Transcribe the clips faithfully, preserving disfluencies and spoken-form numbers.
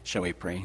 Shall we pray?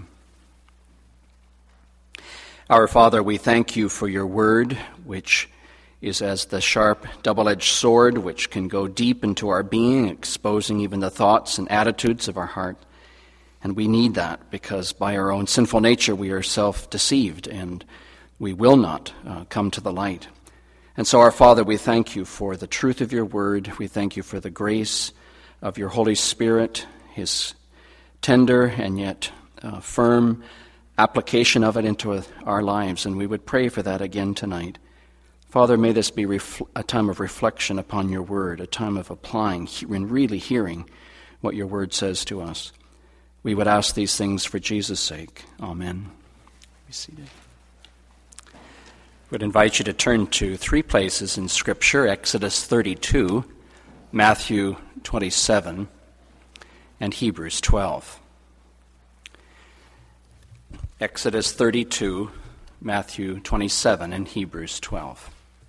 Our Father, we thank you for your word, which is as the sharp double-edged sword, which can go deep into our being, exposing even the thoughts and attitudes of our heart. And we need that because by our own sinful nature we are self-deceived and we will not uh, come to the light. And so, our Father, we thank you for the truth of your word. We thank you for the grace of your Holy Spirit, his tender and yet uh, firm application of it into our lives. And we would pray for that again tonight. Father, may this be ref- a time of reflection upon your word, a time of applying and really hearing what your word says to us. We would ask these things for Jesus' sake. Amen. Be seated. I would invite you to turn to three places in Scripture: Exodus thirty-two, Matthew twenty-seven, and Hebrews twelve. Exodus thirty-two, Matthew twenty-seven, and Hebrews twelve.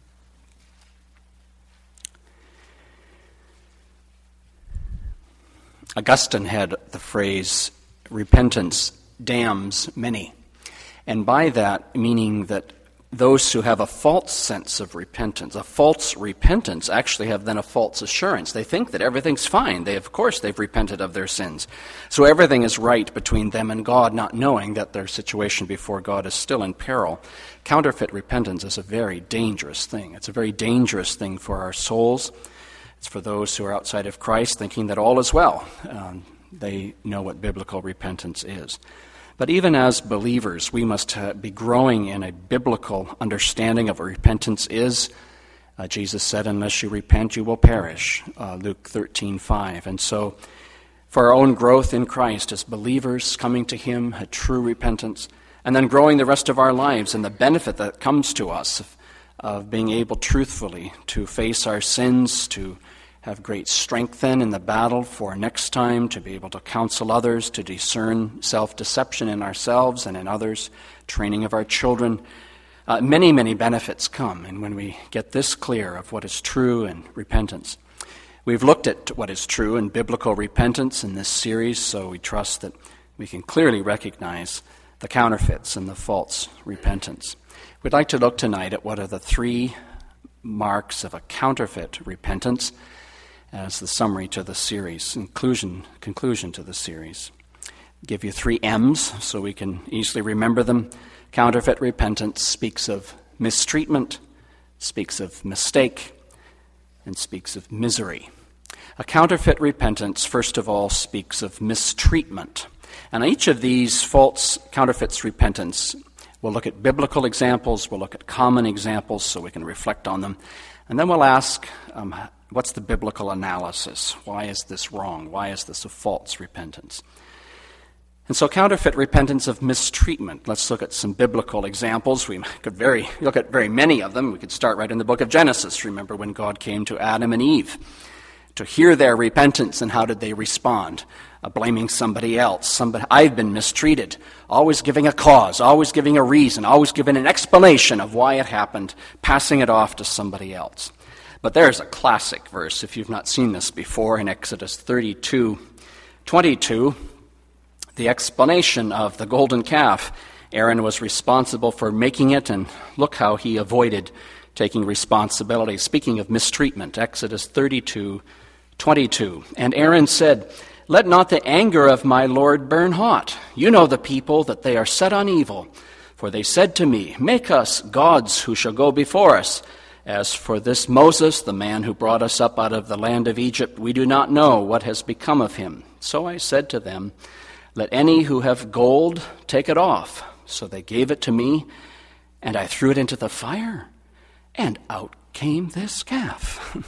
Augustine had the phrase, repentance damns many. And by that, meaning that those who have a false sense of repentance, a false repentance, actually have then a false assurance. They think that everything's fine. They, of course, they've repented of their sins. So everything is right between them and God, not knowing that their situation before God is still in peril. Counterfeit repentance is a very dangerous thing. It's a very dangerous thing for our souls. It's for those who are outside of Christ, thinking that all is well. Um, they know what biblical repentance is. But even as believers, we must uh, be growing in a biblical understanding of what repentance is. Uh, Jesus said, unless you repent, you will perish, uh, Luke thirteen five. And so for our own growth in Christ as believers, coming to him, a true repentance, and then growing the rest of our lives and the benefit that comes to us of, of being able truthfully to face our sins, to have great strength then in the battle for next time, to be able to counsel others, to discern self-deception in ourselves and in others, training of our children. Uh, many, many benefits come, and when we get this clear of what is true in repentance. We've looked at what is true in biblical repentance in this series, so we trust that we can clearly recognize the counterfeits and the false repentance. We'd like to look tonight at what are the three marks of a counterfeit repentance as the summary to the series, conclusion, conclusion to the series. Give you three M's so we can easily remember them. Counterfeit repentance speaks of mistreatment, speaks of mistake, and speaks of misery. A counterfeit repentance, first of all, speaks of mistreatment. And each of these false counterfeits repentance, we'll look at biblical examples, we'll look at common examples so we can reflect on them. And then we'll ask, um, what's the biblical analysis? Why is this wrong? Why is this a false repentance? And so counterfeit repentance of mistreatment. Let's look at some biblical examples. We could very look at very many of them. We could start right in the book of Genesis. Remember when God came to Adam and Eve to hear their repentance, and how did they respond? Uh, blaming somebody else. Somebody, I've been mistreated. Always giving a cause, always giving a reason, always giving an explanation of why it happened, passing it off to somebody else. But there's a classic verse, if you've not seen this before, in Exodus thirty-two twenty-two, the explanation of the golden calf. Aaron was responsible for making it, and look how he avoided taking responsibility. Speaking of mistreatment, Exodus thirty-two twenty-two. And Aaron said, let not the anger of my Lord burn hot. You know the people, that they are set on evil. For they said to me, make us gods who shall go before us. As for this Moses, the man who brought us up out of the land of Egypt, we do not know what has become of him. So I said to them, let any who have gold take it off. So they gave it to me, and I threw it into the fire, and out came this calf.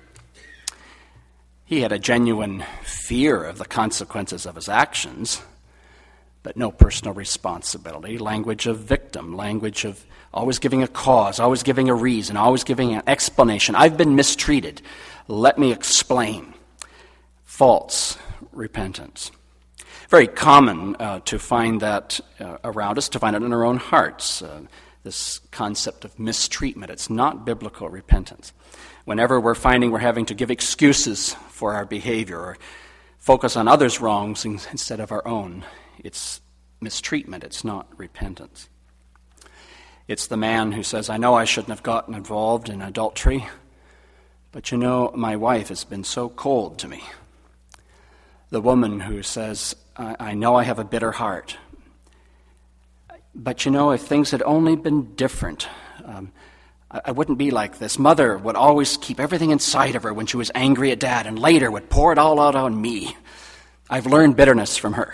He had a genuine fear of the consequences of his actions, but no personal responsibility. Language of victim, language of always giving a cause, always giving a reason, always giving an explanation. I've been mistreated. Let me explain. False repentance. Very common uh, to find that uh, around us, to find it in our own hearts. Uh, this concept of mistreatment. It's not biblical repentance. Whenever we're finding we're having to give excuses for our behavior or focus on others' wrongs instead of our own, It's mistreatment. It's not repentance. It's the man who says, I know I shouldn't have gotten involved in adultery, but you know, my wife has been so cold to me. The woman who says, I, I know I have a bitter heart, but you know, if things had only been different, um, I, I wouldn't be like this. Mother would always keep everything inside of her when she was angry at Dad, and later would pour it all out on me. I've learned bitterness from her.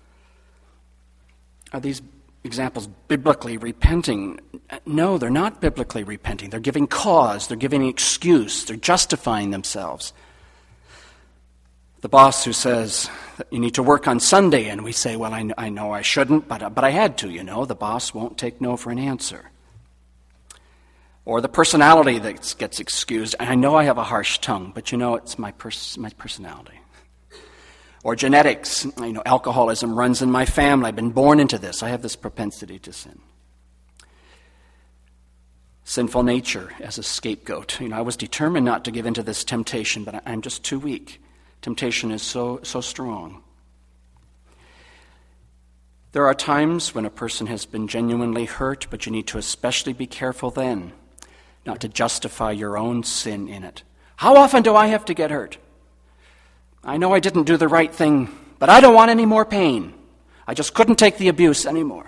Are these examples biblically repenting? No, they're not biblically repenting. They're giving cause. They're giving an excuse. They're justifying themselves. The boss who says that you need to work on Sunday, and we say, well, I, I know I shouldn't, but, but I had to, you know. The boss won't take no for an answer. Or the personality that gets excused. I know I have a harsh tongue, but you know, it's my pers- my personality. Or genetics, you know, alcoholism runs in my family. I've been born into this. I have this propensity to sin. Sinful nature as a scapegoat. You know, I was determined not to give into this temptation, but I'm just too weak. Temptation is so so strong. There are times when a person has been genuinely hurt, but you need to especially be careful then, not to justify your own sin in it. How often do I have to get hurt? I know I didn't do the right thing, but I don't want any more pain. I just couldn't take the abuse anymore.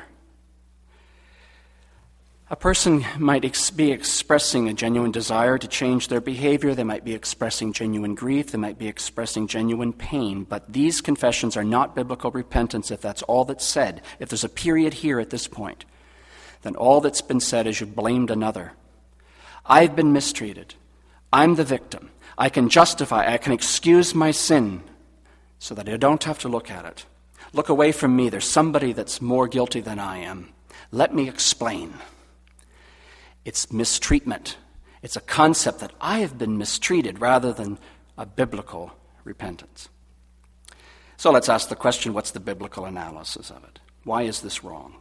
A person might ex- be expressing a genuine desire to change their behavior. They might be expressing genuine grief. They might be expressing genuine pain. But these confessions are not biblical repentance if that's all that's said. If there's a period here at this point, then all that's been said is you blamed another. I've been mistreated. I'm the victim. I can justify, I can excuse my sin so that I don't have to look at it. Look away from me. There's somebody that's more guilty than I am. Let me explain. It's mistreatment. It's a concept that I have been mistreated rather than a biblical repentance. So let's ask the question, what's the biblical analysis of it? Why is this wrong?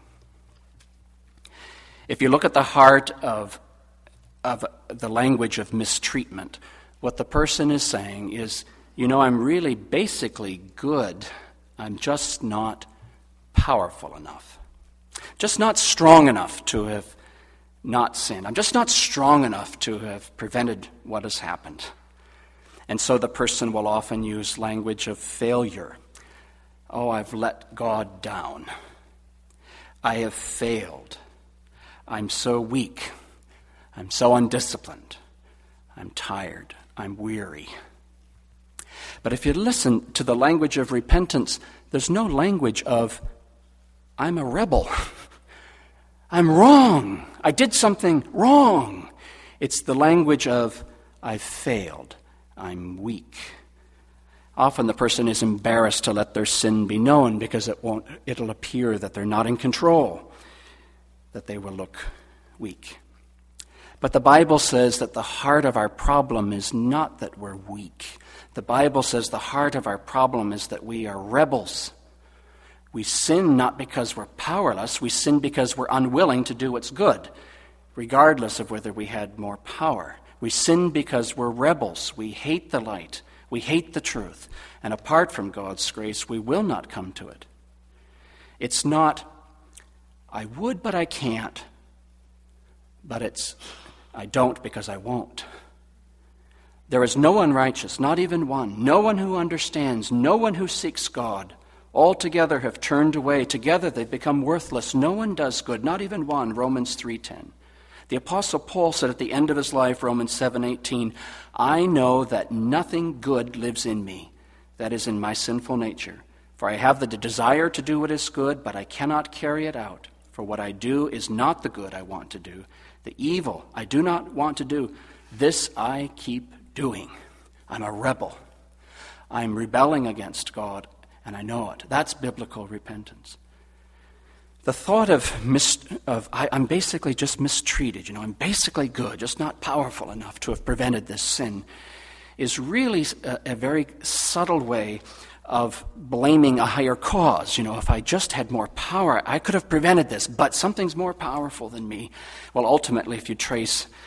If you look at the heart of, of the language of mistreatment, what the person is saying is, you know, I'm really basically good. I'm just not powerful enough. Just not strong enough to have not sinned. I'm just not strong enough to have prevented what has happened. And so the person will often use language of failure. Oh, I've let God down. I have failed. I'm so weak. I'm so undisciplined. I'm tired. I'm weary. But if you listen to the language of repentance, there's no language of, I'm a rebel. I'm wrong. I did something wrong. It's the language of, I've failed. I'm weak. Often the person is embarrassed to let their sin be known because it won't, it'll appear that they're not in control, that they will look weak. But the Bible says that the heart of our problem is not that we're weak. The Bible says the heart of our problem is that we are rebels. We sin not because we're powerless. We sin because we're unwilling to do what's good, regardless of whether we had more power. We sin because we're rebels. We hate the light. We hate the truth. And apart from God's grace, we will not come to it. It's not, I would, but I can't. But it's, I don't because I won't. There is no one righteous, not even one. No one who understands, no one who seeks God. All together have turned away. Together they've become worthless. No one does good, not even one. Romans three ten. The Apostle Paul said at the end of his life, Romans seven eighteen, I know that nothing good lives in me, that is in my sinful nature. For I have the desire to do what is good, but I cannot carry it out. For what I do is not the good I want to do. The evil I do not want to do, this I keep doing. I'm a rebel. I'm rebelling against God. And I know it. That's biblical repentance. The thought of, mis- of I, I'm basically just mistreated, you know, I'm basically good, just not powerful enough to have prevented this sin, is really a, a very subtle way of blaming a higher cause. You know, if I just had more power, I could have prevented this, but something's more powerful than me. Well, ultimately, if you trace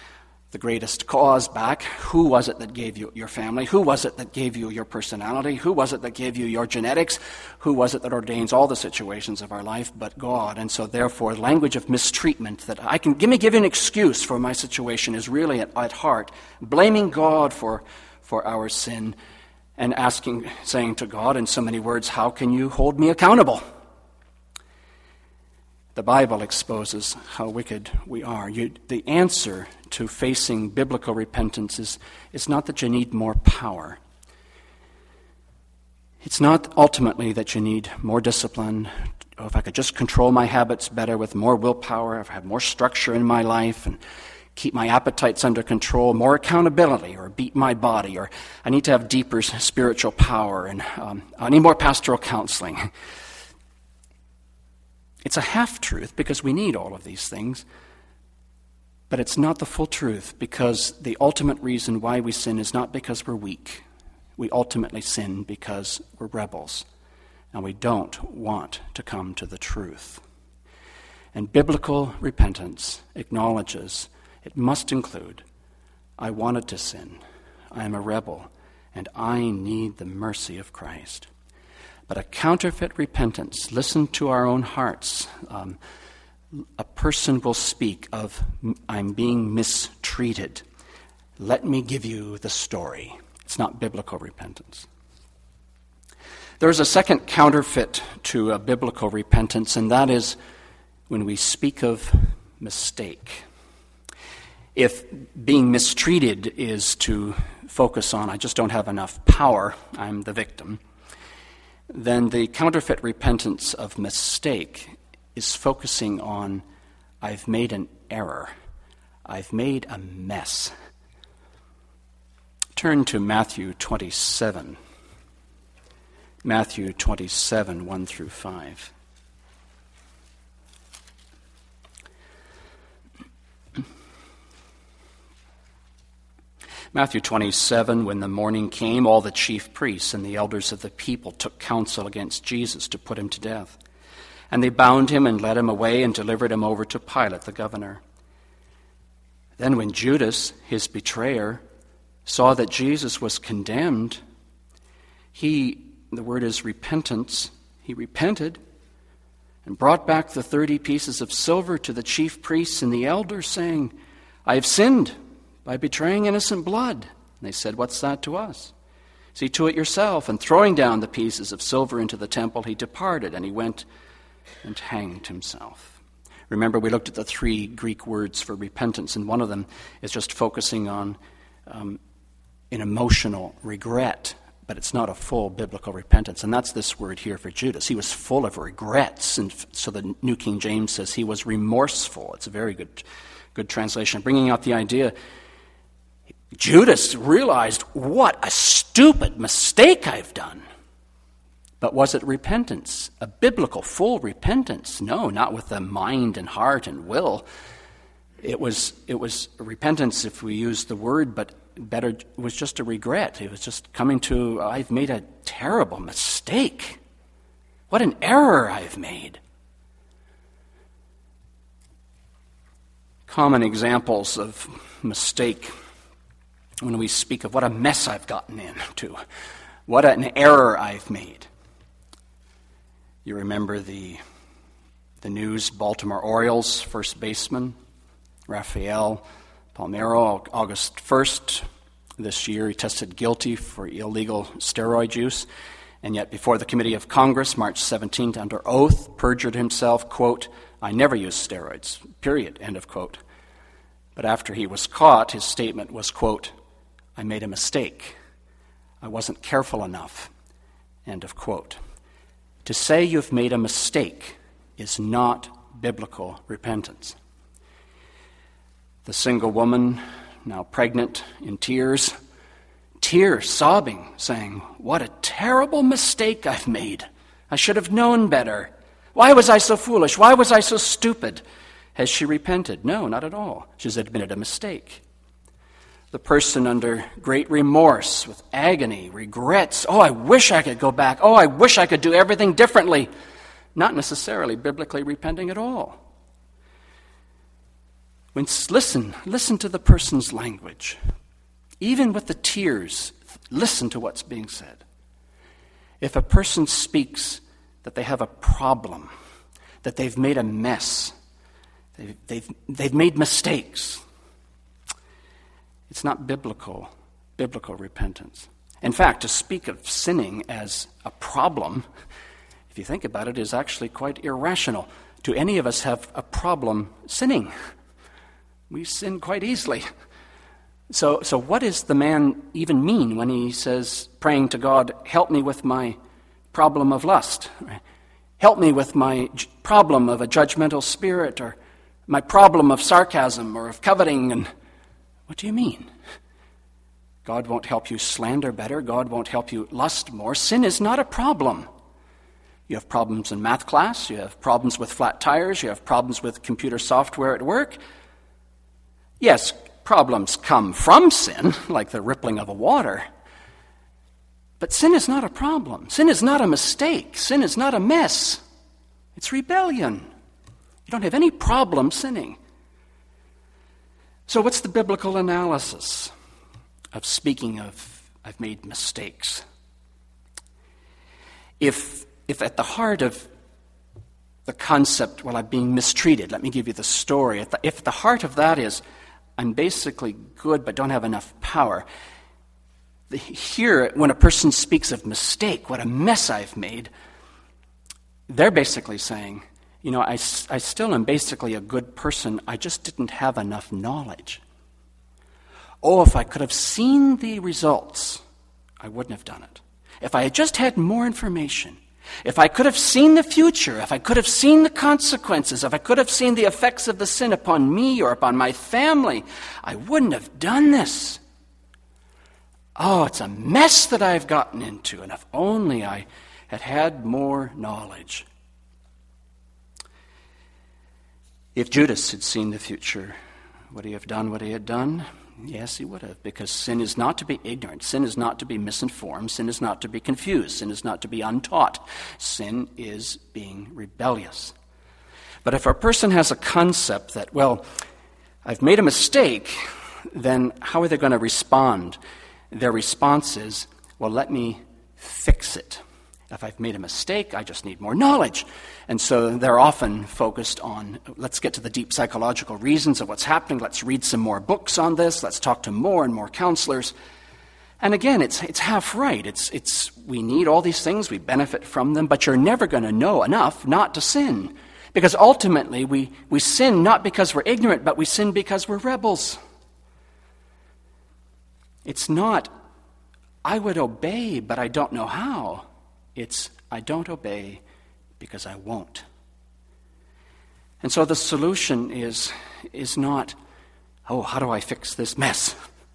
the greatest cause back. Who was it that gave you your family? Who was it that gave you your personality? Who was it that gave you your genetics? Who was it that ordains all the situations of our life but God? And so therefore, language of mistreatment, that I can give me give you an excuse for my situation, is really at, at heart blaming God for, for our sin and asking, saying to God in so many words, how can you hold me accountable? The Bible exposes how wicked we are. You, the answer to facing biblical repentance is, is not that you need more power. It's not ultimately that you need more discipline. Oh, if I could just control my habits better with more willpower, if I have more structure in my life and keep my appetites under control, more accountability, or beat my body, or I need to have deeper spiritual power, and um, I need more pastoral counseling. It's a half-truth because we need all of these things, but it's not the full truth, because the ultimate reason why we sin is not because we're weak. We ultimately sin because we're rebels, and we don't want to come to the truth. And biblical repentance acknowledges it must include, I wanted to sin, I am a rebel, and I need the mercy of Christ. But a counterfeit repentance, listen to our own hearts. Um, a person will speak of, I'm being mistreated. Let me give you the story. It's not biblical repentance. There's a second counterfeit to a biblical repentance, and that is when we speak of mistake. If being mistreated is to focus on, I just don't have enough power, I'm the victim, then the counterfeit repentance of mistake is focusing on, I've made an error. I've made a mess. Turn to Matthew twenty-seven. Matthew twenty-seven, one through five. Matthew twenty-seven, when the morning came, all the chief priests and the elders of the people took counsel against Jesus to put him to death. And they bound him and led him away and delivered him over to Pilate, the governor. Then when Judas, his betrayer, saw that Jesus was condemned, he, the word is repentance, he repented and brought back the thirty pieces of silver to the chief priests and the elders, saying, I have sinned by betraying innocent blood. And they said, what's that to us? See to it yourself. And throwing down the pieces of silver into the temple, he departed, and he went and hanged himself. Remember, we looked at the three Greek words for repentance, and one of them is just focusing on um, an emotional regret, but it's not a full biblical repentance. And that's this word here for Judas. He was full of regrets, and so the New King James says he was remorseful. It's a very good, good translation, bringing out the idea. Judas realized, what a stupid mistake I've done. But was it repentance? A biblical, full repentance? No, not with the mind and heart and will. It was it was repentance, if we use the word, but better, it was just a regret. It was just coming to, I've made a terrible mistake. What an error I've made. Common examples of mistake when we speak of what a mess I've gotten into, what an error I've made. You remember the the news, Baltimore Orioles first baseman, Rafael Palmeiro, August first this year, he tested guilty for illegal steroid use, and yet before the Committee of Congress, March seventeenth, under oath, perjured himself, quote, I never used steroids, period, end of quote. But after he was caught, his statement was, quote, I made a mistake. I wasn't careful enough, end of quote. To say you've made a mistake is not biblical repentance. The single woman, now pregnant, in tears, tears, sobbing, saying, what a terrible mistake I've made. I should have known better. Why was I so foolish? Why was I so stupid? Has she repented? No, not at all. She's admitted a mistake. The person under great remorse, with agony, regrets, oh, I wish I could go back. Oh, I wish I could do everything differently. Not necessarily biblically repenting at all. When listen, listen to the person's language. Even with the tears, listen to what's being said. If a person speaks that they have a problem, that they've made a mess, they've, they've, they've made mistakes, it's not biblical, biblical repentance. In fact, to speak of sinning as a problem, if you think about it, is actually quite irrational. Do any of us have a problem sinning? We sin quite easily. So, so what does the man even mean when he says, praying to God, help me with my problem of lust? Help me with my j- problem of a judgmental spirit, or my problem of sarcasm or of coveting. And what do you mean? God won't help you slander better. God won't help you lust more. Sin is not a problem. You have problems in math class. You have problems with flat tires. You have problems with computer software at work. Yes, problems come from sin, like the rippling of a water. But sin is not a problem. Sin is not a mistake. Sin is not a mess. It's rebellion. You don't have any problem sinning. So what's the biblical analysis of speaking of, I've made mistakes? If, if at the heart of the concept, well, I'm being mistreated, let me give you the story. If the, if the heart of that is, I'm basically good but don't have enough power. Here, when a person speaks of mistake, what a mess I've made, they're basically saying, you know, I, I still am basically a good person, I just didn't have enough knowledge. Oh, if I could have seen the results, I wouldn't have done it. If I had just had more information, if I could have seen the future, if I could have seen the consequences, if I could have seen the effects of the sin upon me or upon my family, I wouldn't have done this. Oh, it's a mess that I've gotten into, and if only I had had more knowledge. If Judas had seen the future, would he have done what he had done? Yes, he would have, because sin is not to be ignorant. Sin is not to be misinformed. Sin is not to be confused. Sin is not to be untaught. Sin is being rebellious. But if a person has a concept that, well, I've made a mistake, then how are they going to respond? Their response is, well, let me fix it. If I've made a mistake, I just need more knowledge. And so they're often focused on, let's get to the deep psychological reasons of what's happening. Let's read some more books on this. Let's talk to more and more counselors. And again, it's it's half right. It's it's we need all these things. We benefit from them. But you're never going to know enough not to sin. Because ultimately, we, we sin not because we're ignorant, but we sin because we're rebels. It's not, I would obey, but I don't know how. It's, I don't obey because I won't. And so the solution is, is not, oh, how do I fix this mess?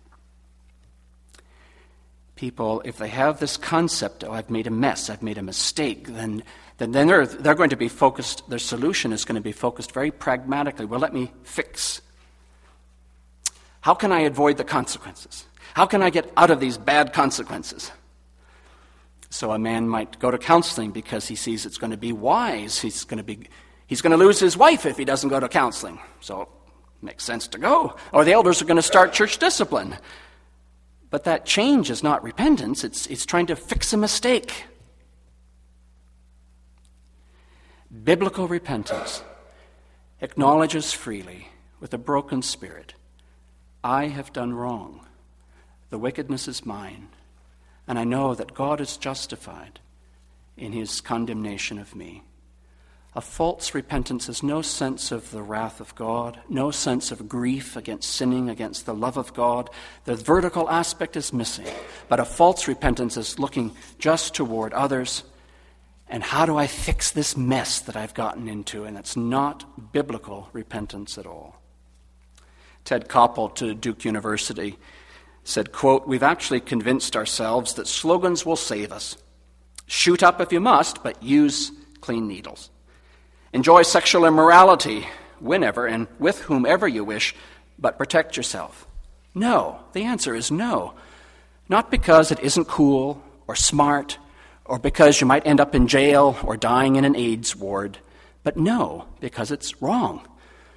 People, if they have this concept, oh, I've made a mess, I've made a mistake, then, then, then they're, they're going to be focused, their solution is going to be focused very pragmatically. Well, let me fix. How can I avoid the consequences? How can I get out of these bad consequences? So a man might go to counseling because he sees it's going to be wise. He's going to be, he's going to lose his wife if he doesn't go to counseling. So it makes sense to go. Or the elders are going to start church discipline. But that change is not repentance. It's, it's trying to fix a mistake. Biblical repentance acknowledges freely with a broken spirit, I have done wrong. The wickedness is mine. And I know that God is justified in his condemnation of me. A false repentance has no sense of the wrath of God, no sense of grief against sinning against the love of God. The vertical aspect is missing. But a false repentance is looking just toward others. And how do I fix this mess that I've gotten into? And it's not biblical repentance at all. Ted Koppel to Duke University said, quote, we've actually convinced ourselves that slogans will save us. Shoot up if you must, but use clean needles. Enjoy sexual immorality whenever and with whomever you wish, but protect yourself. No, the answer is no. Not because it isn't cool or smart or because you might end up in jail or dying in an AIDS ward, but no, because it's wrong.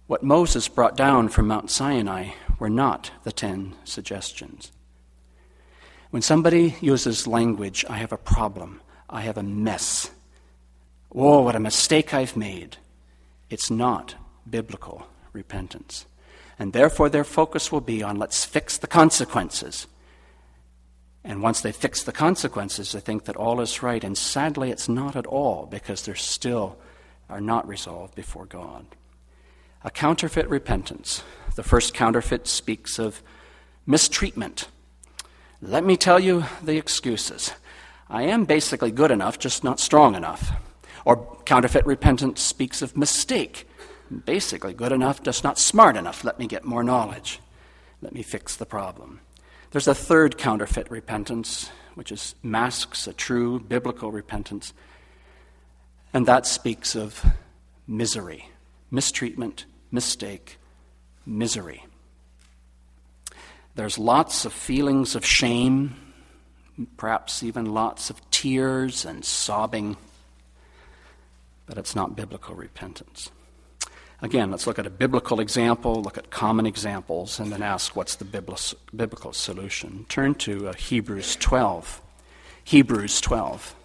What Moses brought down from Mount Sinai were not the ten suggestions. When somebody uses language, I have a problem, I have a mess, oh, what a mistake I've made, it's not biblical repentance. And therefore their focus will be on let's fix the consequences. And once they fix the consequences, they think that all is right. And sadly, it's not at all, because they still are not resolved before God. A counterfeit repentance. The first counterfeit speaks of mistreatment. Let me tell you the excuses. I am basically good enough, just not strong enough. Or counterfeit repentance speaks of mistake. Basically good enough, just not smart enough. Let me get more knowledge. Let me fix the problem. There's a third counterfeit repentance, which is masks a true biblical repentance. And that speaks of misery, mistreatment, mistake, misery. There's lots of feelings of shame, perhaps even lots of tears and sobbing, but it's not biblical repentance. Again, let's look at a biblical example, look at common examples, and then ask what's the biblical solution. Turn to uh, Hebrews twelve. Hebrews twelve.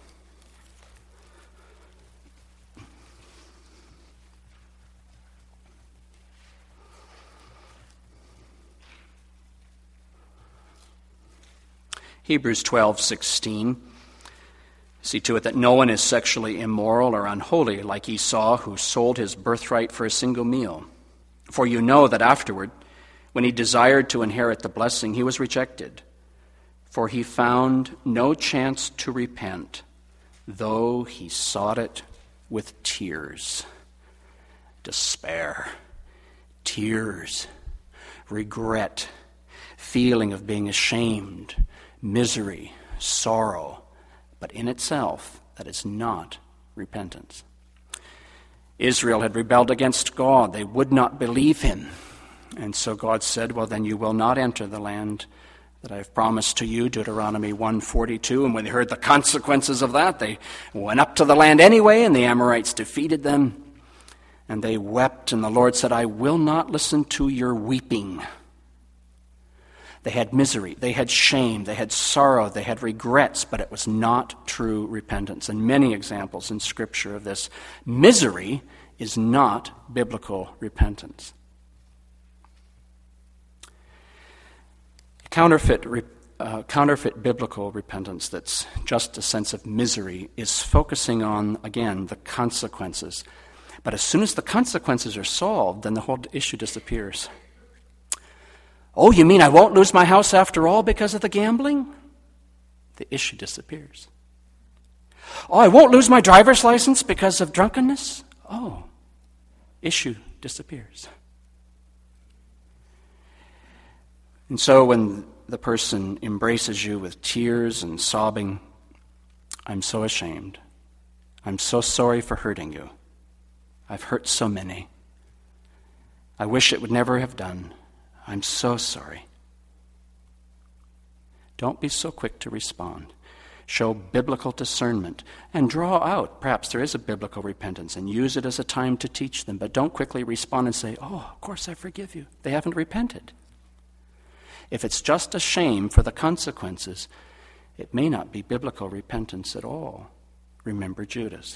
Hebrews twelve sixteen. See to it that no one is sexually immoral or unholy like Esau, who sold his birthright for a single meal. For you know that afterward, when he desired to inherit the blessing, he was rejected. For he found no chance to repent, though he sought it with tears. Despair, tears, regret, feeling of being ashamed, misery, sorrow. But in itself, that is not repentance. Israel had rebelled against God. They would not believe him. And so God said, well, then you will not enter the land that I have promised to you, Deuteronomy one forty-two. And when they heard the consequences of that, they went up to the land anyway, and the Amorites defeated them. And they wept, and the Lord said, I will not listen to your weeping. They had misery, they had shame, they had sorrow, they had regrets, but it was not true repentance. And many examples in Scripture of this. Misery is not biblical repentance. Counterfeit, uh, counterfeit biblical repentance that's just a sense of misery is focusing on, again, the consequences. But as soon as the consequences are solved, then the whole issue disappears. Oh, you mean I won't lose my house after all because of the gambling? The issue disappears. Oh, I won't lose my driver's license because of drunkenness? Oh, issue disappears. And so when the person embraces you with tears and sobbing, I'm so ashamed. I'm so sorry for hurting you. I've hurt so many. I wish it would never have done. I'm so sorry. Don't be so quick to respond. Show biblical discernment and draw out, perhaps there is a biblical repentance, and use it as a time to teach them. But don't quickly respond and say, oh, of course I forgive you. They haven't repented. If it's just a shame for the consequences, it may not be biblical repentance at all. Remember Judas.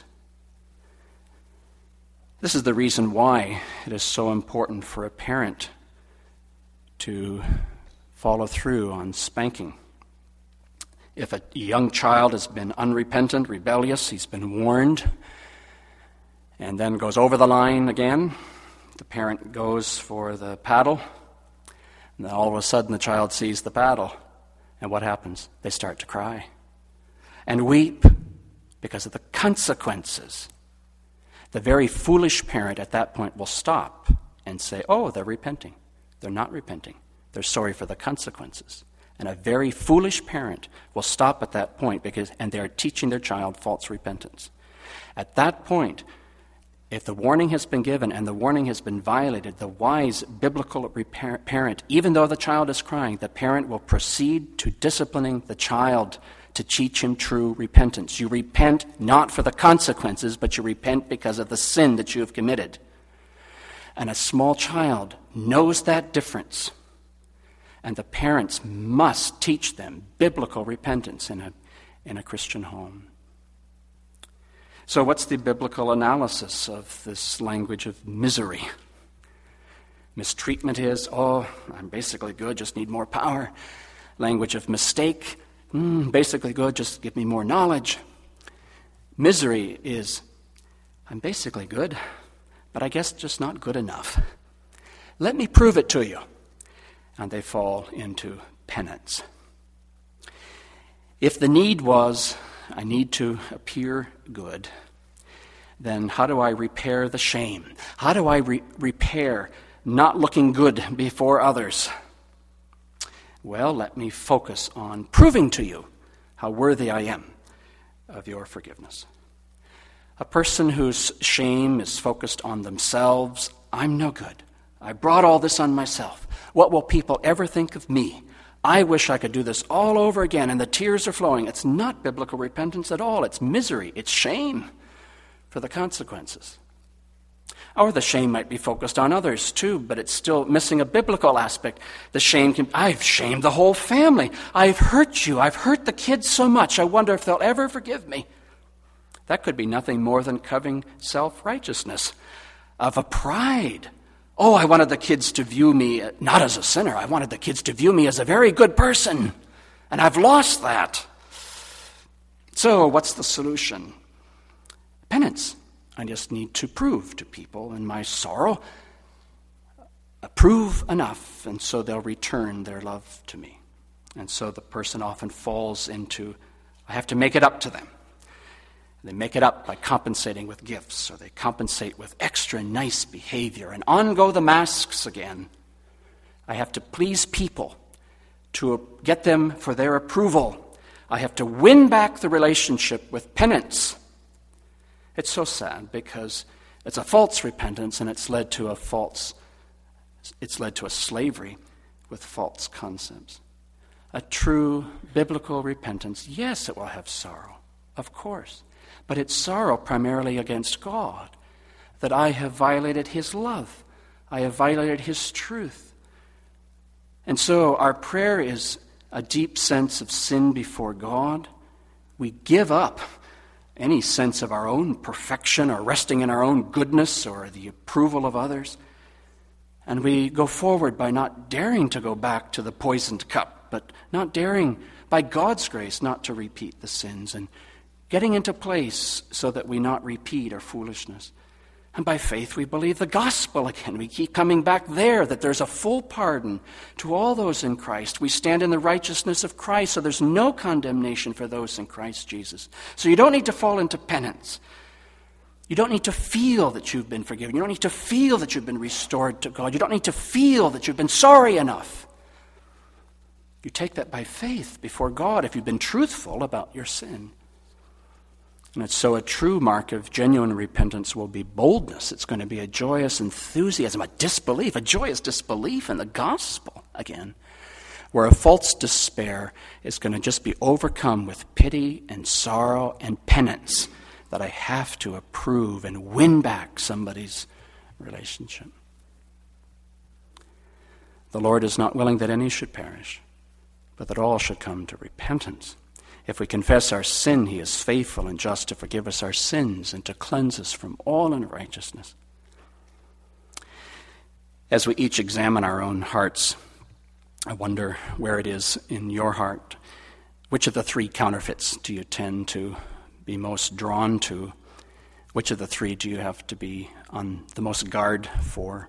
This is the reason why it is so important for a parent to follow through on spanking. If a young child has been unrepentant, rebellious, he's been warned, and then goes over the line again, the parent goes for the paddle, and then all of a sudden the child sees the paddle. And what happens? They start to cry and weep because of the consequences. The very foolish parent at that point will stop and say, oh, they're repenting. They're not repenting. They're sorry for the consequences. And a very foolish parent will stop at that point because, and they're teaching their child false repentance. At that point, if the warning has been given and the warning has been violated, the wise biblical parent, even though the child is crying, the parent will proceed to disciplining the child to teach him true repentance. You repent not for the consequences, but you repent because of the sin that you have committed. And a small child knows that difference. And the parents must teach them biblical repentance in a, in a Christian home. So what's the biblical analysis of this language of misery? Mistreatment is, oh, I'm basically good, just need more power. Language of mistake, mm, basically good, just give me more knowledge. Misery is, I'm basically good, but I guess just not good enough. Let me prove it to you. And they fall into penance. If the need was, I need to appear good, then how do I repair the shame? How do I re- repair not looking good before others? Well, let me focus on proving to you how worthy I am of your forgiveness. A person whose shame is focused on themselves, I'm no good. I brought all this on myself. What will people ever think of me? I wish I could do this all over again, and the tears are flowing. It's not biblical repentance at all. It's misery. It's shame for the consequences. Or the shame might be focused on others too, but it's still missing a biblical aspect. The shame can, I've shamed the whole family. I've hurt you. I've hurt the kids so much. I wonder if they'll ever forgive me. That could be nothing more than covering self-righteousness, of a pride. Oh, I wanted the kids to view me not as a sinner. I wanted the kids to view me as a very good person. And I've lost that. So what's the solution? Penance. I just need to prove to people in my sorrow, prove enough, and so they'll return their love to me. And so the person often falls into, I have to make it up to them. They make it up by compensating with gifts, or they compensate with extra nice behavior, and on go the masks again. I have to please people to get them for their approval. I have to win back the relationship with penance. It's so sad because it's a false repentance, and it's led to a false, it's led to a slavery with false concepts. A true biblical repentance, yes, it will have sorrow, of course. But it's sorrow primarily against God, that I have violated his love. I have violated his truth. And so our prayer is a deep sense of sin before God. We give up any sense of our own perfection or resting in our own goodness or the approval of others. And we go forward by not daring to go back to the poisoned cup, but not daring, by God's grace, not to repeat the sins, and getting into place so that we not repeat our foolishness. And by faith we believe the gospel again. We keep coming back there, that there's a full pardon to all those in Christ. We stand in the righteousness of Christ, so there's no condemnation for those in Christ Jesus. So you don't need to fall into penance. You don't need to feel that you've been forgiven. You don't need to feel that you've been restored to God. You don't need to feel that you've been sorry enough. You take that by faith before God if you've been truthful about your sin. And it's so a true mark of genuine repentance will be boldness. It's going to be a joyous enthusiasm, a disbelief, a joyous disbelief in the gospel again, where a false despair is going to just be overcome with pity and sorrow and penance that I have to approve and win back somebody's relationship. The Lord is not willing that any should perish, but that all should come to repentance. If we confess our sin, he is faithful and just to forgive us our sins and to cleanse us from all unrighteousness. As we each examine our own hearts, I wonder where it is in your heart. Which of the three counterfeits do you tend to be most drawn to? Which of the three do you have to be on the most guard for?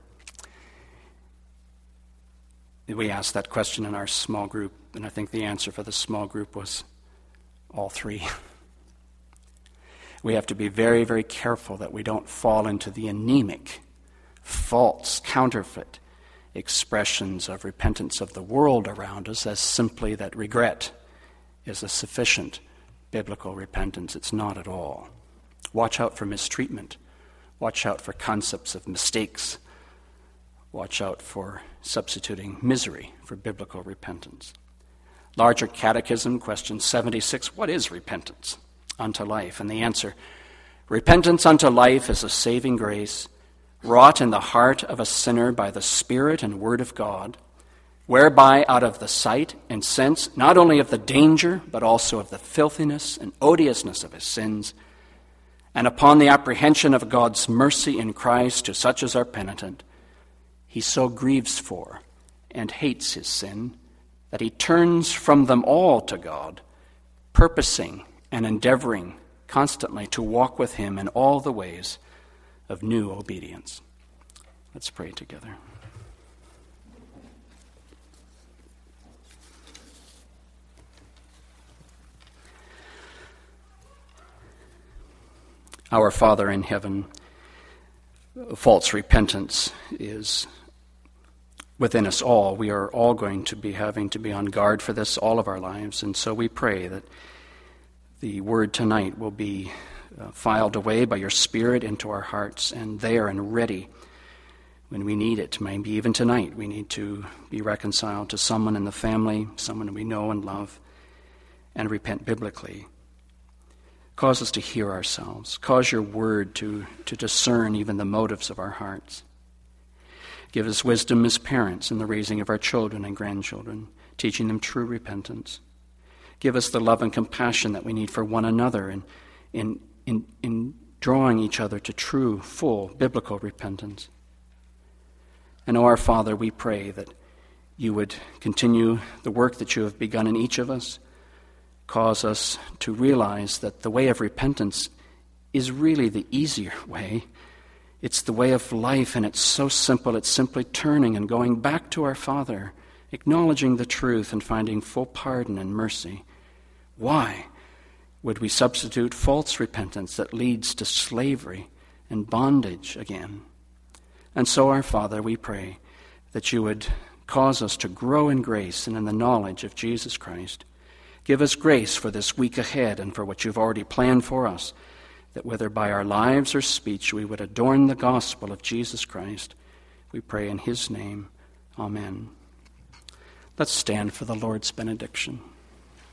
We asked that question in our small group, and I think the answer for the small group was all three. We have to be very, very careful that we don't fall into the anemic, false, counterfeit expressions of repentance of the world around us as simply that regret is a sufficient biblical repentance. It's not at all. Watch out for mistreatment. Watch out for concepts of mistakes. Watch out for substituting misery for biblical repentance. Larger Catechism, question seventy-six, what is repentance unto life? And the answer, repentance unto life is a saving grace, wrought in the heart of a sinner by the Spirit and Word of God, whereby out of the sight and sense not only of the danger, but also of the filthiness and odiousness of his sins, and upon the apprehension of God's mercy in Christ to such as are penitent, he so grieves for and hates his sin that he turns from them all to God, purposing and endeavoring constantly to walk with him in all the ways of new obedience. Let's pray together. Our Father in heaven, false repentance is within us all. We are all going to be having to be on guard for this all of our lives, and so we pray that the word tonight will be uh, filed away by your Spirit into our hearts, and there and ready when we need it. Maybe even tonight we need to be reconciled to someone in the family, someone we know and love, and repent biblically. Cause us to hear ourselves. Cause your word to, to discern even the motives of our hearts. Give us wisdom as parents in the raising of our children and grandchildren, teaching them true repentance. Give us the love and compassion that we need for one another in, in, in, in drawing each other to true, full, biblical repentance. And, O our Father, we pray that you would continue the work that you have begun in each of us. Cause us to realize that the way of repentance is really the easier way. It's the way of life, and it's so simple. It's simply turning and going back to our Father, acknowledging the truth and finding full pardon and mercy. Why would we substitute false repentance that leads to slavery and bondage again? And so, our Father, we pray that you would cause us to grow in grace and in the knowledge of Jesus Christ. Give us grace for this week ahead and for what you've already planned for us, that whether by our lives or speech we would adorn the gospel of Jesus Christ. We pray in his name. Amen. Let's stand for the Lord's benediction.